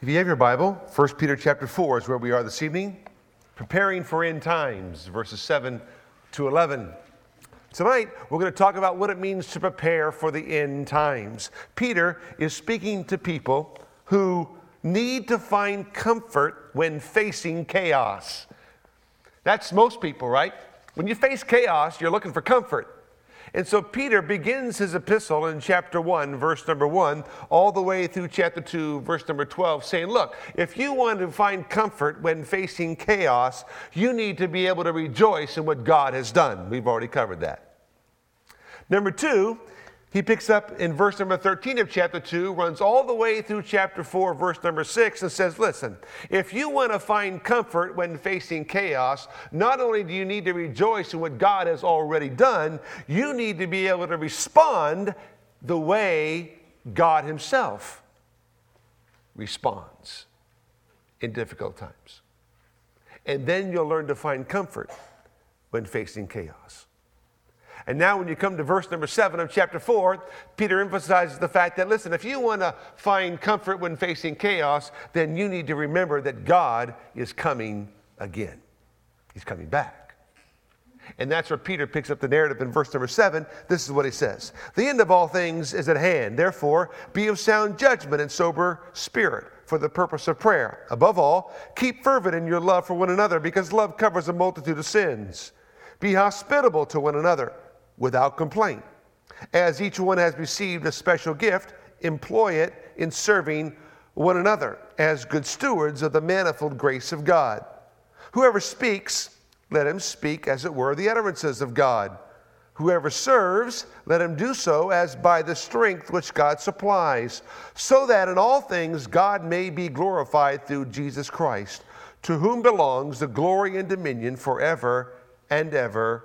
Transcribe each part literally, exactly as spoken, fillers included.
If you have your Bible, First Peter chapter four is where we are this evening. Preparing for end times, verses seven to eleven. Tonight, we're going to talk about what it means to prepare for the end times. Peter is speaking to people who need to find comfort when facing chaos. That's most people, right? When you face chaos, you're looking for comfort. And so Peter begins his epistle in chapter one, verse number one, all the way through chapter two, verse number twelve, saying, look, if you want to find comfort when facing chaos, you need to be able to rejoice in what God has done. We've already covered that. Number two, he picks up in verse number thirteen of chapter two, runs all the way through chapter four, verse number six, and says, listen, if you want to find comfort when facing chaos, not only do you need to rejoice in what God has already done, you need to be able to respond the way God himself responds in difficult times. And then you'll learn to find comfort when facing chaos. And now when you come to verse number seven of chapter four, Peter emphasizes the fact that, listen, if you want to find comfort when facing chaos, then you need to remember that God is coming again. He's coming back. And that's where Peter picks up the narrative in verse number seven. This is what he says. The end of all things is at hand. Therefore, be of sound judgment and sober spirit for the purpose of prayer. Above all, keep fervent in your love for one another, because love covers a multitude of sins. Be hospitable to one another, without complaint. As each one has received a special gift, employ it in serving one another as good stewards of the manifold grace of God. Whoever speaks, let him speak as it were the utterances of God. Whoever serves, let him do so as by the strength which God supplies, so that in all things God may be glorified through Jesus Christ, to whom belongs the glory and dominion forever and ever.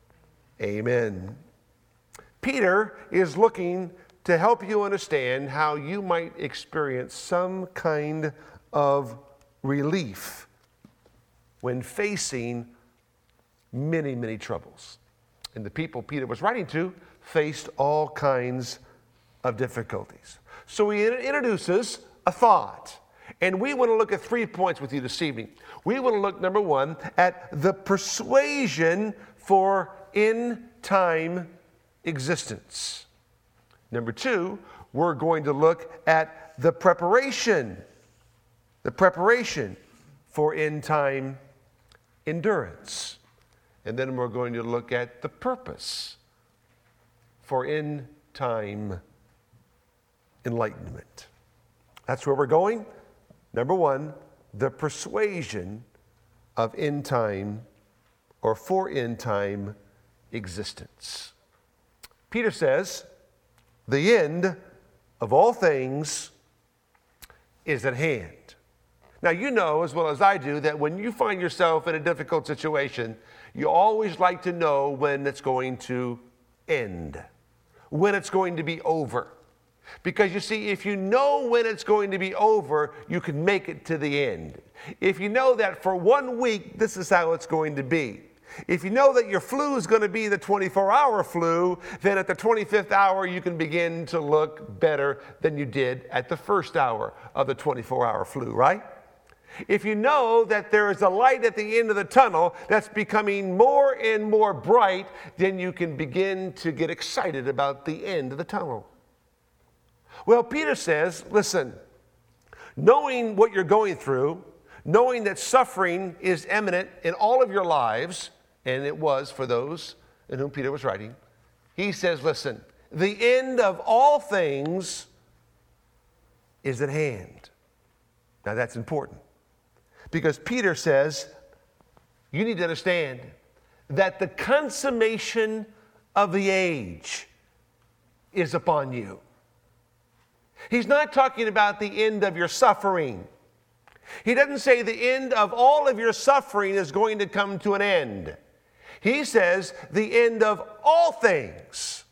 Amen. Peter is looking to help you understand how you might experience some kind of relief when facing many, many troubles. And the people Peter was writing to faced all kinds of difficulties. So he introduces a thought. And we want to look at three points with you this evening. We want to look, number one, at the persuasion for in-time existence. Number two, we're going to look at the preparation, the preparation for in-time endurance. And then we're going to look at the purpose for in-time enlightenment. That's where we're going. Number one, the persuasion of end-time or for end-time existence. Peter says, the end of all things is at hand. Now, you know as well as I do that when you find yourself in a difficult situation, you always like to know when it's going to end, when it's going to be over. Because you see, if you know when it's going to be over, you can make it to the end. If you know that for one week, this is how it's going to be. If you know that your flu is going to be the twenty-four hour flu, then at the twenty-fifth hour, you can begin to look better than you did at the first hour of the twenty-four hour flu, right? If you know that there is a light at the end of the tunnel that's becoming more and more bright, then you can begin to get excited about the end of the tunnel. Well, Peter says, listen, knowing what you're going through, knowing that suffering is imminent in all of your lives, and it was for those in whom Peter was writing, he says, listen, the end of all things is at hand. Now that's important, because Peter says, you need to understand that the consummation of the age is upon you. He's not talking about the end of your suffering. He doesn't say the end of all of your suffering is going to come to an end. He says the end of all things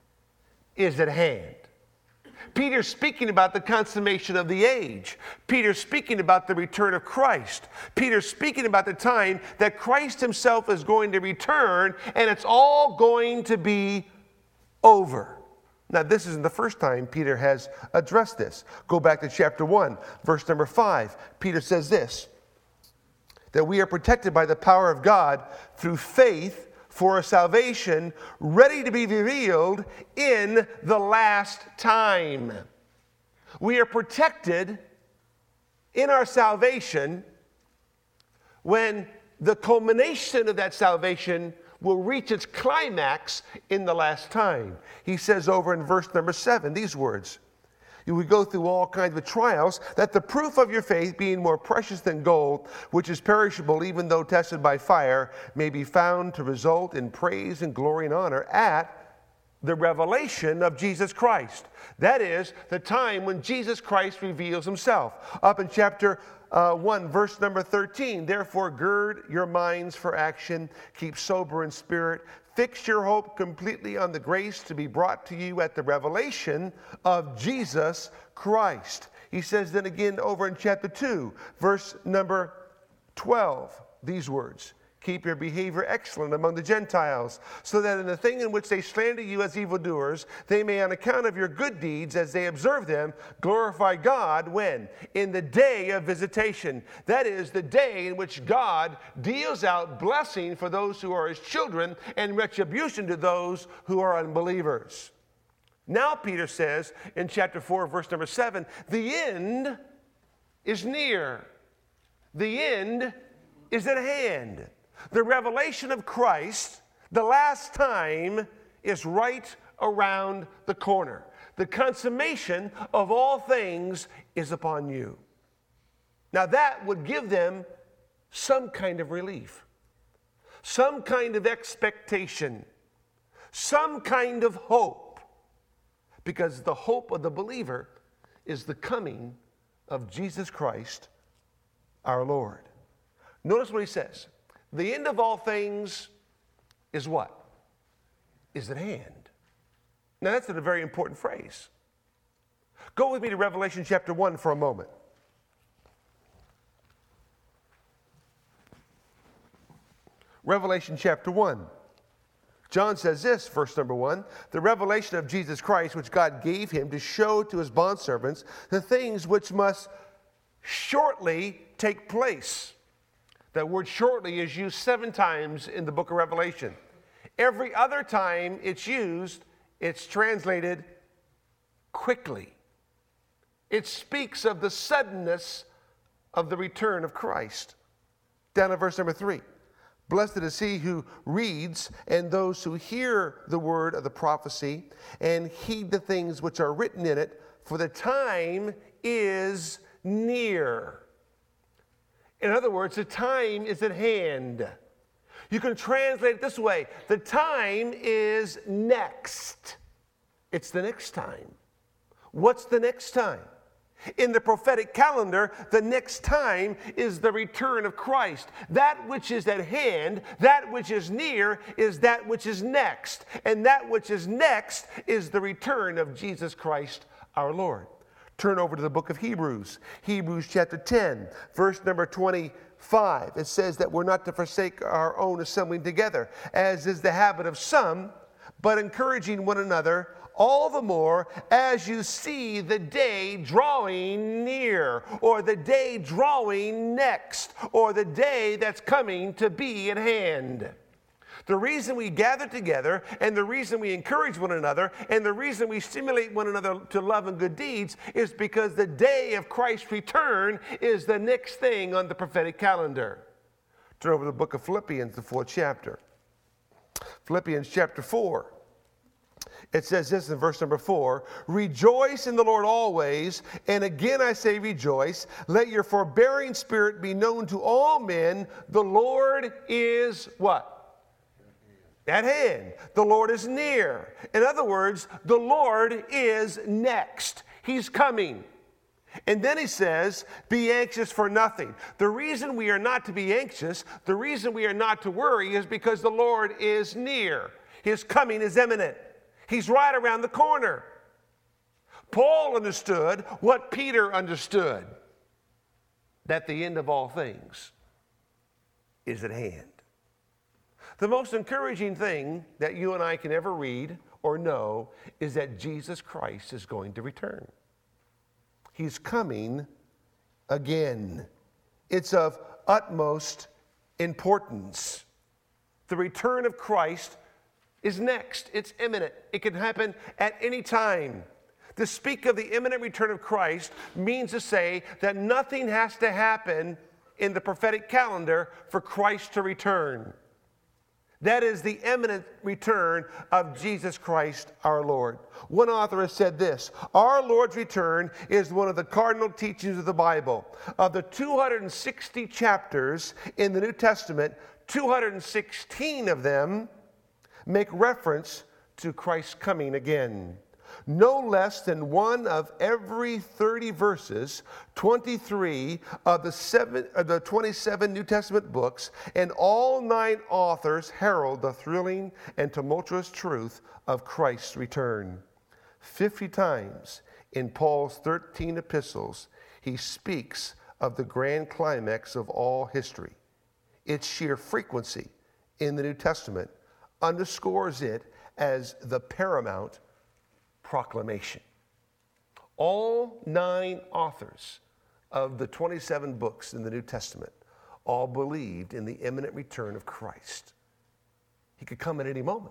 is at hand. Peter's speaking about the consummation of the age. Peter's speaking about the return of Christ. Peter's speaking about the time that Christ himself is going to return, and it's all going to be over. Now, this isn't the first time Peter has addressed this. Go back to chapter one, verse number five. Peter says this, that we are protected by the power of God through faith for a salvation ready to be revealed in the last time. We are protected in our salvation when the culmination of that salvation will reach its climax in the last time. He says over in verse number seven, these words, we go through all kinds of trials, that the proof of your faith, being more precious than gold, which is perishable even though tested by fire, may be found to result in praise and glory and honor at the revelation of Jesus Christ. That is, the time when Jesus Christ reveals himself. Up in chapter uh, one, verse number thirteen, therefore gird your minds for action, keep sober in spirit, fix your hope completely on the grace to be brought to you at the revelation of Jesus Christ. He says then again over in chapter two, verse number twelve, these words, keep your behavior excellent among the Gentiles, so that in the thing in which they slander you as evildoers, they may on account of your good deeds, as they observe them, glorify God when? In the day of visitation. That is the day in which God deals out blessing for those who are his children and retribution to those who are unbelievers. Now Peter says in chapter four, verse number seven, the end is near. The end is at hand. The revelation of Christ, the last time, is right around the corner. The consummation of all things is upon you. Now that would give them some kind of relief, some kind of expectation, some kind of hope, because the hope of the believer is the coming of Jesus Christ, our Lord. Notice what he says. The end of all things is what? Is at hand. Now that's a very important phrase. Go with me to Revelation chapter one for a moment. Revelation chapter one. John says this, verse number one, the revelation of Jesus Christ, which God gave him to show to his bondservants the things which must shortly take place. That word shortly is used seven times in the book of Revelation. Every other time it's used, it's translated quickly. It speaks of the suddenness of the return of Christ. Down at verse number three. Blessed is he who reads and those who hear the word of the prophecy and heed the things which are written in it, for the time is near. In other words, the time is at hand. You can translate it this way. The time is next. It's the next time. What's the next time? In the prophetic calendar, the next time is the return of Christ. That which is at hand, that which is near, is that which is next. And that which is next is the return of Jesus Christ, our Lord. Turn over to the book of Hebrews. Hebrews chapter ten, verse number twenty-five. It says that we're not to forsake our own assembling together, as is the habit of some, but encouraging one another, all the more as you see the day drawing near, or the day drawing next, or the day that's coming to be at hand. The reason we gather together, and the reason we encourage one another, and the reason we stimulate one another to love and good deeds is because the day of Christ's return is the next thing on the prophetic calendar. Turn over to the book of Philippians, the fourth chapter. Philippians chapter four. It says this in verse number four, rejoice in the Lord always, and again I say rejoice. Let your forbearing spirit be known to all men. The Lord is what? At hand. The Lord is near. In other words, the Lord is next. He's coming. And then he says, be anxious for nothing. The reason we are not to be anxious, the reason we are not to worry is because the Lord is near. His coming is imminent. He's right around the corner. Paul understood what Peter understood, that the end of all things is at hand. The most encouraging thing that you and I can ever read or know is that Jesus Christ is going to return. He's coming again. It's of utmost importance. The return of Christ is next. It's imminent. It can happen at any time. To speak of the imminent return of Christ means to say that nothing has to happen in the prophetic calendar for Christ to return. That is the imminent return of Jesus Christ our Lord. One author has said this: our Lord's return is one of the cardinal teachings of the Bible. Of the two hundred sixty chapters in the New Testament, two hundred sixteen of them make reference to Christ's coming again. No less than one of every thirty verses, twenty-three of the, seven, of the twenty-seven New Testament books, and all nine authors herald the thrilling and tumultuous truth of Christ's return. Fifty times in Paul's thirteen epistles, he speaks of the grand climax of all history. Its sheer frequency in the New Testament underscores it as the paramount proclamation. All nine authors of the twenty-seven books in the New Testament all believed in the imminent return of Christ. He could come at any moment.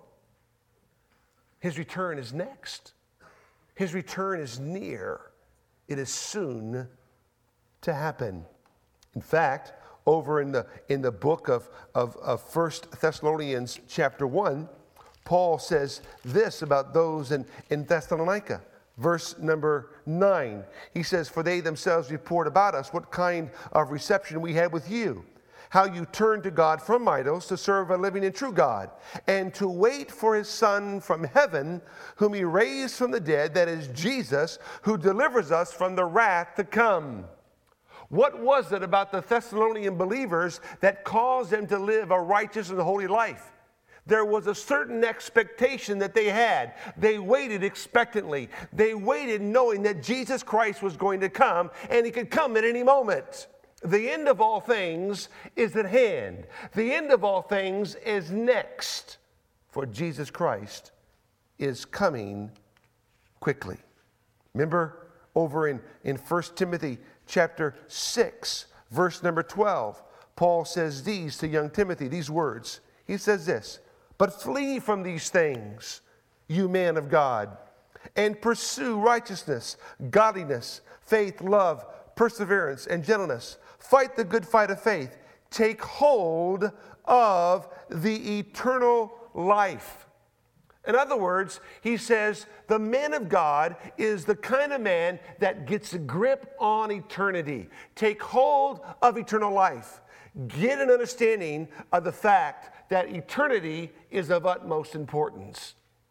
His return is next. His return is near. It is soon to happen. In fact, over in the, in the book of, of, of First Thessalonians chapter one, Paul says this about those in, in Thessalonica. Verse number nine, he says, for they themselves report about us what kind of reception we had with you, how you turned to God from idols to serve a living and true God, and to wait for his Son from heaven, whom he raised from the dead, that is Jesus, who delivers us from the wrath to come. What was it about the Thessalonian believers that caused them to live a righteous and holy life? There was a certain expectation that they had. They waited expectantly. They waited knowing that Jesus Christ was going to come, and he could come at any moment. The end of all things is at hand. The end of all things is next, for Jesus Christ is coming quickly. Remember over in, in First Timothy chapter six, verse number twelve, Paul says these to young Timothy, these words. He says this: but flee from these things, you man of God, and pursue righteousness, godliness, faith, love, perseverance, and gentleness. Fight the good fight of faith. Take hold of the eternal life. In other words, he says the man of God is the kind of man that gets a grip on eternity. Take hold of eternal life. Get an understanding of the fact that eternity is of utmost importance.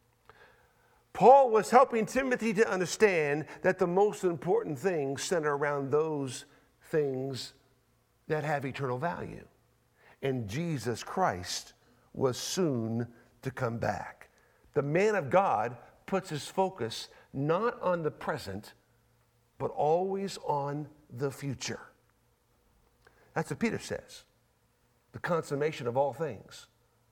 Paul was helping Timothy to understand that the most important things center around those things that have eternal value. And Jesus Christ was soon to come back. The man of God puts his focus not on the present, but always on the future. That's what Peter says. The consummation of all things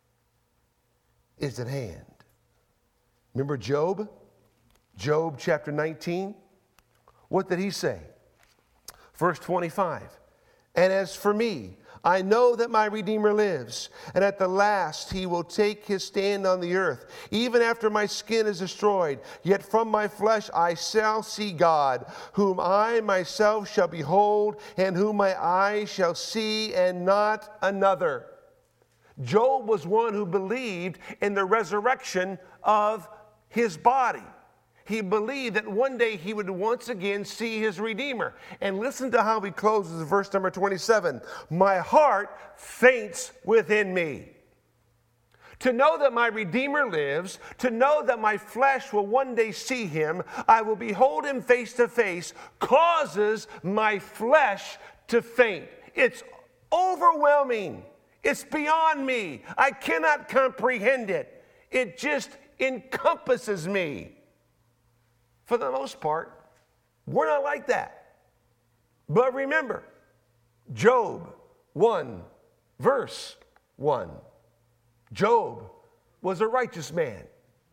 is at hand. Remember Job? Job chapter nineteen? What did he say? Verse twenty-five. And as for me, I know that my Redeemer lives, and at the last he will take his stand on the earth. Even after my skin is destroyed, yet from my flesh I shall see God, whom I myself shall behold, and whom my eyes shall see, and not another. Job was one who believed in the resurrection of his body. He believed that one day he would once again see his Redeemer. And listen to how he closes verse number twenty-seven. My heart faints within me. To know that my Redeemer lives, to know that my flesh will one day see him, I will behold him face to face, causes my flesh to faint. It's overwhelming. It's beyond me. I cannot comprehend it. It just encompasses me. For the most part, we're not like that. But remember, Job one, verse one. Job was a righteous man.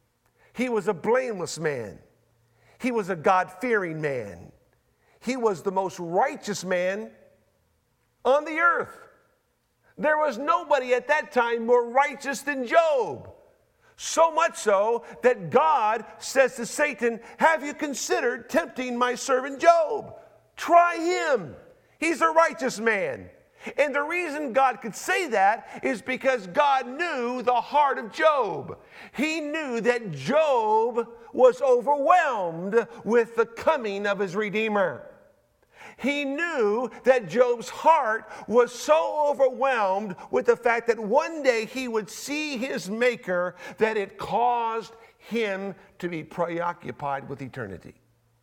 He was a blameless man. He was a God-fearing man. He was the most righteous man on the earth. There was nobody at that time more righteous than Job. So much so that God says to Satan, have you considered tempting my servant Job? Try him. He's a righteous man. And the reason God could say that is because God knew the heart of Job. He knew that Job was overwhelmed with the coming of his Redeemer. He knew that Job's heart was so overwhelmed with the fact that one day he would see his Maker that it caused him to be preoccupied with eternity.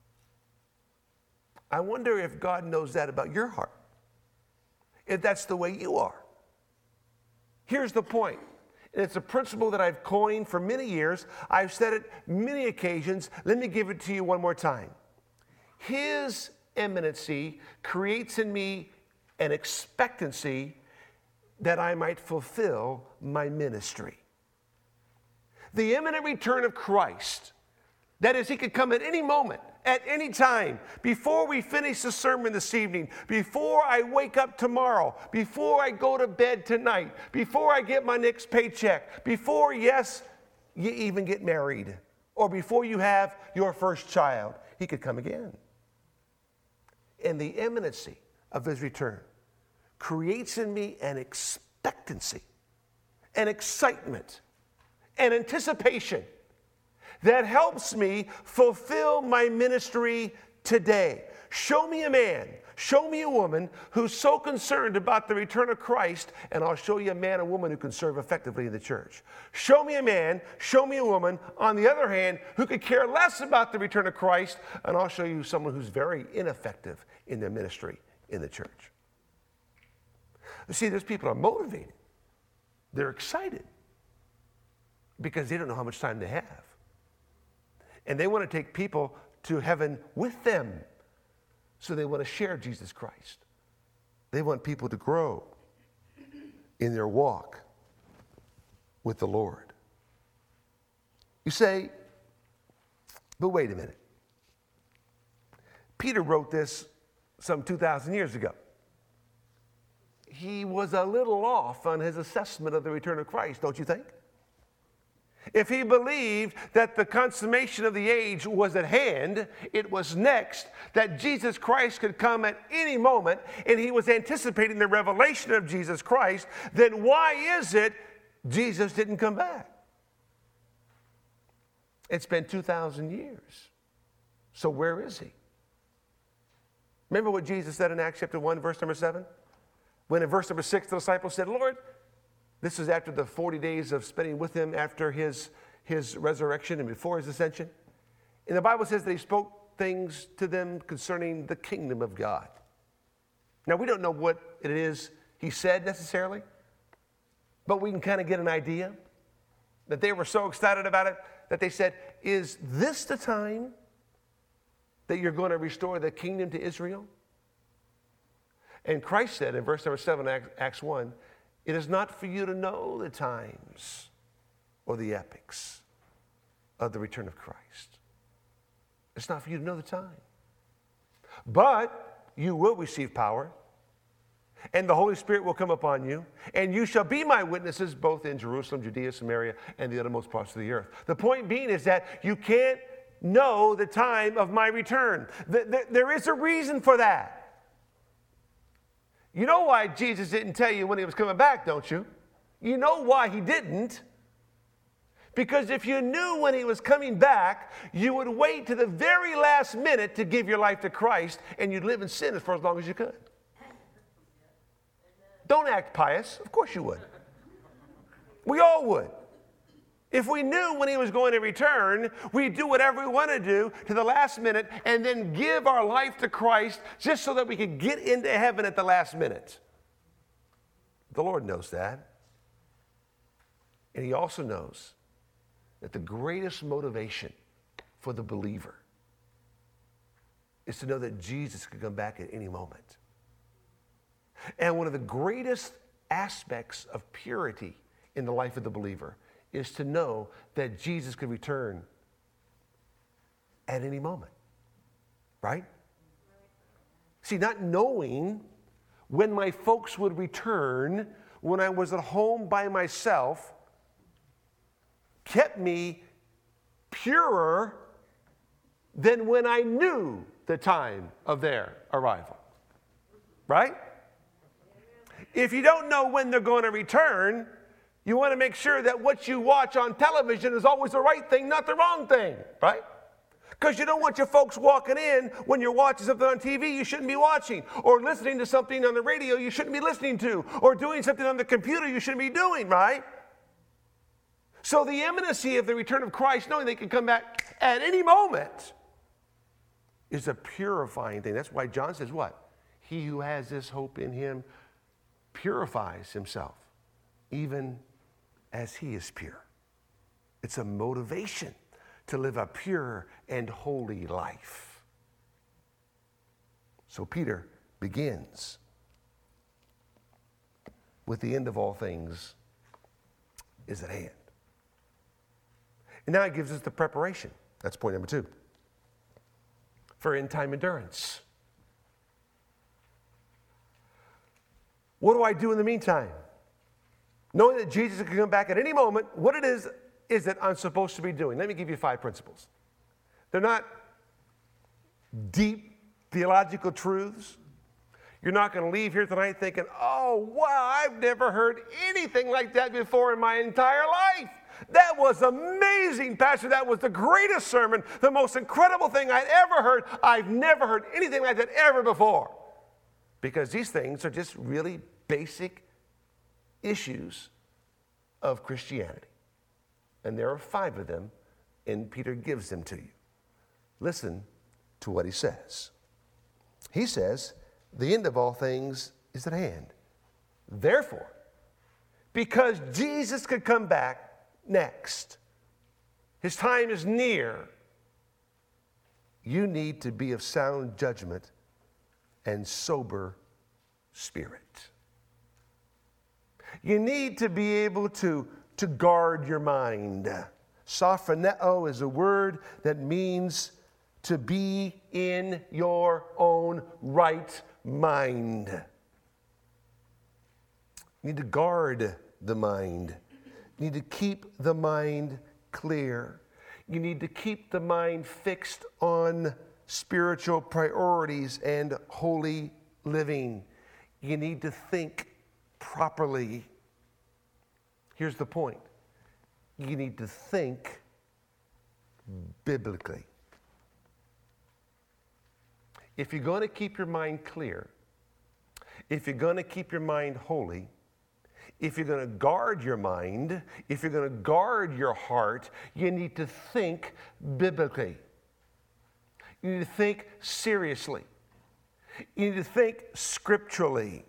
I wonder if God knows that about your heart, if that's the way you are. Here's the point. And it's a principle that I've coined for many years. I've said it many occasions. Let me give it to you one more time. His eminency creates in me an expectancy that I might fulfill my ministry. The imminent return of Christ, that is, he could come at any moment, at any time, before we finish the sermon this evening, before I wake up tomorrow, before I go to bed tonight, before I get my next paycheck, before, yes, you even get married, or before you have your first child, he could come again. And the imminency of his return creates in me an expectancy, an excitement, an anticipation that helps me fulfill my ministry today. Show me a man, show me a woman who's so concerned about the return of Christ, and I'll show you a man or woman who can serve effectively in the church. Show me a man, show me a woman, on the other hand, who could care less about the return of Christ, and I'll show you someone who's very ineffective in their ministry in the church. You see, those people are motivated. They're excited because they don't know how much time they have. And they want to take people to heaven with them. So they want to share Jesus Christ. They want people to grow in their walk with the Lord. You say, but wait a minute. Peter wrote this some two thousand years ago. He was a little off on his assessment of the return of Christ, don't you think? If he believed that the consummation of the age was at hand, it was next, that Jesus Christ could come at any moment, and he was anticipating the revelation of Jesus Christ, then why is it Jesus didn't come back? It's been two thousand years. So where is he? Remember what Jesus said in Acts chapter one, verse number seven? When in verse number six, the disciples said, Lord, this is after the forty days of spending with him after his, his resurrection and before his ascension. And the Bible says that he spoke things to them concerning the kingdom of God. Now, we don't know what it is he said necessarily, but we can kind of get an idea that they were so excited about it that they said, is this the time that you're going to restore the kingdom to Israel? And Christ said in verse number seven, Acts one, it is not for you to know the times or the epochs of the return of Christ. It's not for you to know the time. But you will receive power, and the Holy Spirit will come upon you, and you shall be my witnesses both in Jerusalem, Judea, Samaria, and the uttermost parts of the earth. The point being is that you can't know the time of my return. There is a reason for that. You know why Jesus didn't tell you when he was coming back, don't you? You know why he didn't. Because if you knew when he was coming back, you would wait to the very last minute to give your life to Christ, and you'd live in sin for as long as you could. Don't act pious. Of course you would. We all would. If we knew when he was going to return, we'd do whatever we want to do to the last minute and then give our life to Christ just so that we could get into heaven at the last minute. The Lord knows that. And he also knows that the greatest motivation for the believer is to know that Jesus could come back at any moment. And one of the greatest aspects of purity in the life of the believer is to know that Jesus could return at any moment. Right? See, not knowing when my folks would return when I was at home by myself kept me purer than when I knew the time of their arrival. Right? If you don't know when they're going to return, you want to make sure that what you watch on television is always the right thing, not the wrong thing. Right? Because you don't want your folks walking in when you're watching something on T V you shouldn't be watching, or listening to something on the radio you shouldn't be listening to, or doing something on the computer you shouldn't be doing, right? So the imminency of the return of Christ, knowing they can come back at any moment, is a purifying thing. That's why John says what? He who has this hope in him purifies himself, even as he is pure. It's a motivation to live a pure and holy life. So Peter begins with the end of all things is at hand. And now he gives us the preparation. That's point number two. For end-time endurance. What do I do in the meantime? Knowing that Jesus can come back at any moment, what it is is that I'm supposed to be doing. Let me give you five principles. They're not deep theological truths. You're not going to leave here tonight thinking, oh, wow, I've never heard anything like that before in my entire life. That was amazing, Pastor. That was the greatest sermon, the most incredible thing I'd ever heard. I've never heard anything like that ever before. Because these things are just really basic issues of Christianity. And there are five of them, and Peter gives them to you. Listen to what he says. He says, the end of all things is at hand. Therefore, because Jesus could come back next, his time is near, you need to be of sound judgment and sober spirit. You need to be able to to guard your mind. Sophroneo is a word that means to be in your own right mind. You need to guard the mind. You need to keep the mind clear. You need to keep the mind fixed on spiritual priorities and holy living. You need to think properly. Here's the point. You need to think biblically. If you're going to keep your mind clear, if you're going to keep your mind holy, if you're going to guard your mind, if you're going to guard your heart, you need to think biblically. You need to think seriously. You need to think scripturally.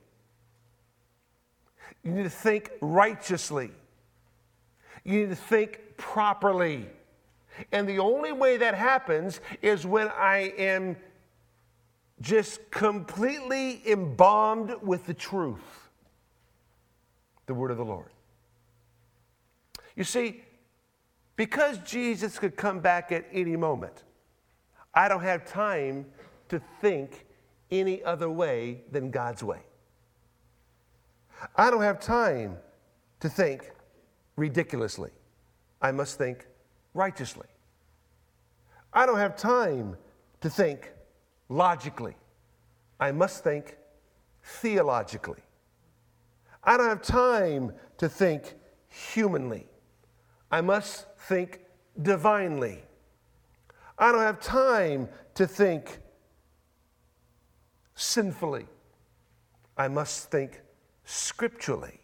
You need to think righteously. You need to think properly. And the only way that happens is when I am just completely embalmed with the truth, the word of the Lord. You see, because Jesus could come back at any moment, I don't have time to think any other way than God's way. I don't have time to think ridiculously. I must think righteously. I don't have time to think logically. I must think theologically. I don't have time to think humanly. I must think divinely. I don't have time to think sinfully. I must think scripturally.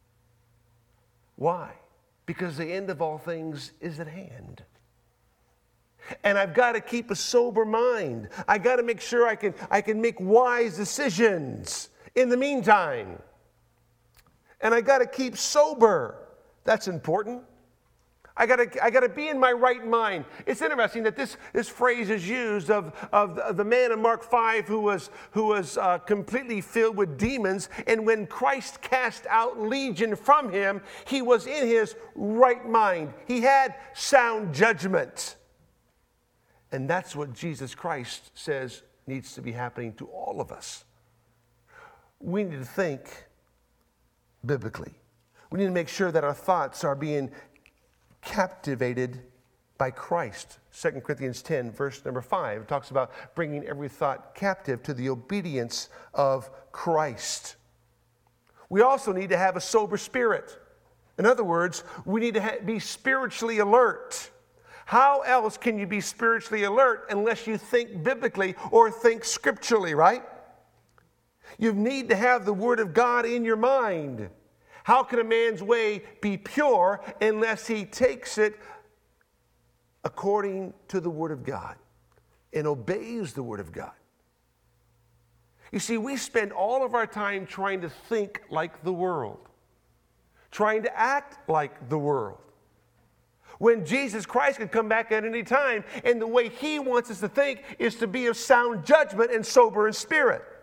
Why? Because the end of all things is at hand. And I've got to keep a sober mind. I got to make sure I can, I can make wise decisions in the meantime. And I got to keep sober. That's important. I got to I got to be in my right mind. It's interesting that this, this phrase is used of, of, the, of the man in Mark five who was, who was uh, completely filled with demons. And when Christ cast out legion from him, he was in his right mind. He had sound judgment. And that's what Jesus Christ says needs to be happening to all of us. We need to think biblically. We need to make sure that our thoughts are being captivated by Christ. Second Corinthians ten, verse number five, it talks about bringing every thought captive to the obedience of Christ. We also need to have a sober spirit. In other words, we need to ha- be spiritually alert. How else can you be spiritually alert unless you think biblically or think scripturally, right? You need to have the Word of God in your mind. How can a man's way be pure unless he takes it according to the Word of God and obeys the Word of God? You see, we spend all of our time trying to think like the world, trying to act like the world, when Jesus Christ could come back at any time, and the way He wants us to think is to be of sound judgment and sober in spirit.